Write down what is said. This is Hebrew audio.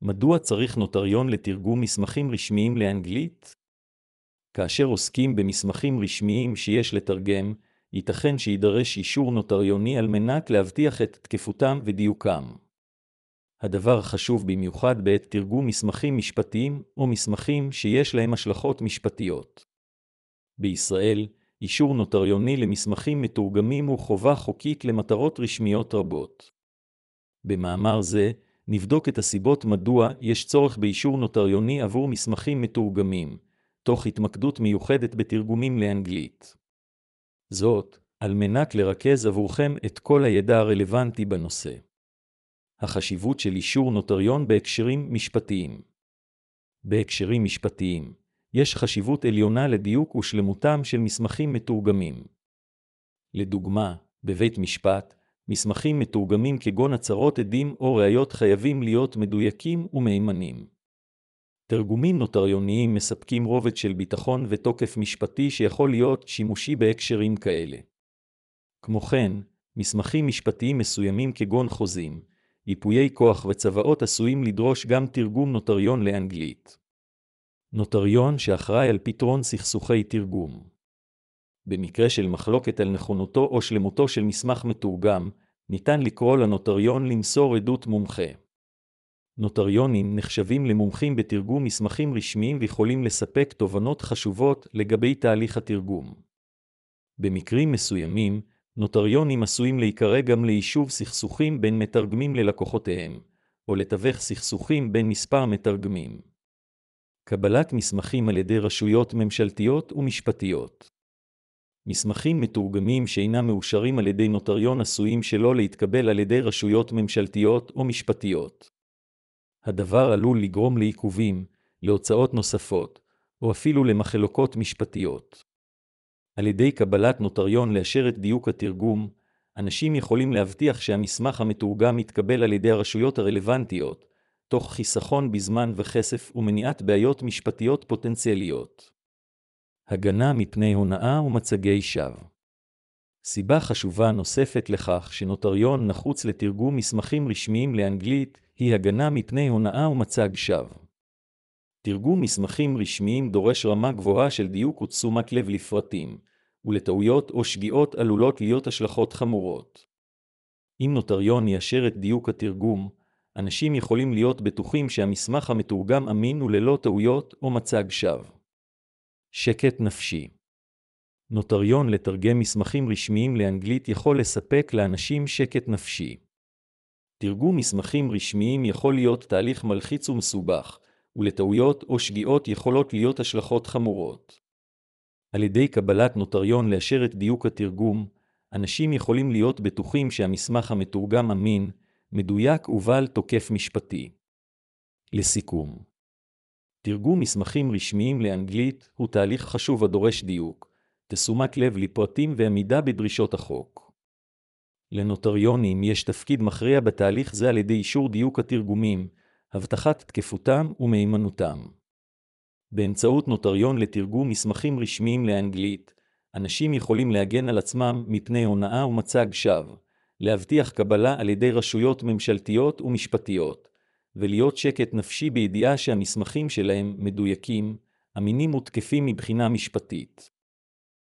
מדוע צריך נוטריון לתרגום מסמכים רשמיים לאנגלית? כאשר עוסקים במסמכים רשמיים שיש לתרגם, ייתכן שידרש אישור נוטריוני על מנת להבטיח את תקפותם ודיוקם. הדבר חשוב במיוחד בעת תרגום מסמכים משפטיים או מסמכים שיש להם השלכות משפטיות. בישראל, אישור נוטריוני למסמכים מתורגמים הוא חובה חוקית למטרות רשמיות רבות. במאמר זה, נבדוק את הסיבות מדוע יש צורך באישור נוטריוני עבור מסמכים מתורגמים, תוך התמקדות מיוחדת בתרגומים לאנגלית. זאת, על מנת לרכז עבורכם את כל הידע הרלוונטי בנושא. החשיבות של אישור נוטריון בהקשרים משפטיים. בהקשרים משפטיים, יש חשיבות עליונה לדיוק ושלמותם של מסמכים מתורגמים. לדוגמה, בבית משפט, מסמכים מתורגמים כגון הצהרות עדים או ראיות חייבים להיות מדויקים ומהימנים. תרגומים נוטריוניים מספקים רובד של ביטחון ותוקף משפטי שיכול להיות שימושי בהקשרים כאלה. כמו כן, מסמכים משפטיים מסוימים כגון חוזים, ייפויי כוח וצוואות עשויים לדרוש גם תרגום נוטריון לאנגלית. נוטריון שאחראי על פתרון סכסוכי תרגום. במקרה של מחלוקת על נכונותו או שלמותו של מסמך מתורגם, ניתן לקרוא לנוטריון למסור עדות מומחה. נוטריונים נחשבים למומחים בתרגום מסמכים רשמיים ויכולים לספק תובנות חשובות לגבי תהליך התרגום. במקרים מסוימים, נוטריונים עשויים להיקרא גם ליישוב סכסוכים בין מתרגמים ללקוחותיהם, או לתווך סכסוכים בין מספר מתרגמים. קבלת מסמכים על ידי רשויות ממשלתיות ומשפטיות. מסמכים מתורגמים שאינם מאושרים על ידי נוטריון עשויים שלא להתקבל על ידי רשויות ממשלתיות או משפטיות. הדבר עלול לגרום לעיכובים, להוצאות נוספות, או אפילו למחלוקות משפטיות. על ידי קבלת נוטריון לאשר את דיוק התרגום, אנשים יכולים להבטיח שהמסמך המתורגם יתקבל על ידי הרשויות הרלוונטיות, תוך חיסכון בזמן וכסף ומניעת בעיות משפטיות פוטנציאליות. הגנה מפני הונאה ומצגי שווא. סיבה חשובה נוספת לכך שנוטריון נחוץ לתרגום מסמכים רשמיים לאנגלית היא הגנה מפני הונאה ומצג שווא. תרגום מסמכים רשמיים דורש רמה גבוהה של דיוק ותשומת לב לפרטים, ולטעויות או שגיאות עלולות להיות השלכות חמורות. אם נוטריון יאשר את דיוק התרגום, אנשים יכולים להיות בטוחים שהמסמך המתורגם אמין וללא טעויות או מצג שווא. שקט נפשי. נוטריון לתרגם מסמכים רשמיים לאנגלית יכול לספק לאנשים שקט נפשי. תרגום מסמכים רשמיים יכול להיות תהליך מלחיץ ומסובך, ולטעויות או שגיאות יכולות להיות השלכות חמורות. על ידי קבלת נוטריון לאשר את דיוק התרגום, אנשים יכולים להיות בטוחים שהמסמך המתורגם אמין, מדויק ובעל תוקף משפטי. לסיכום, תרגום מסמכים רשמיים לאנגלית הוא תהליך חשוב הדורש דיוק, תשומת לב לפרטים ועמידה בדרישות החוק. לנוטריונים יש תפקיד מכריע בתהליך זה על ידי אישור דיוק התרגומים, הבטחת תקפותם ומהימנותם. באמצעות נוטריון לתרגום מסמכים רשמיים לאנגלית, אנשים יכולים להגן על עצמם מפני הונאה ומצג שווא, להבטיח קבלה על ידי רשויות ממשלתיות ומשפטיות, ולהיות שקט נפשי בידיעה שהמסמכים שלהם מדויקים, אמינים ותקפים מבחינה משפטית.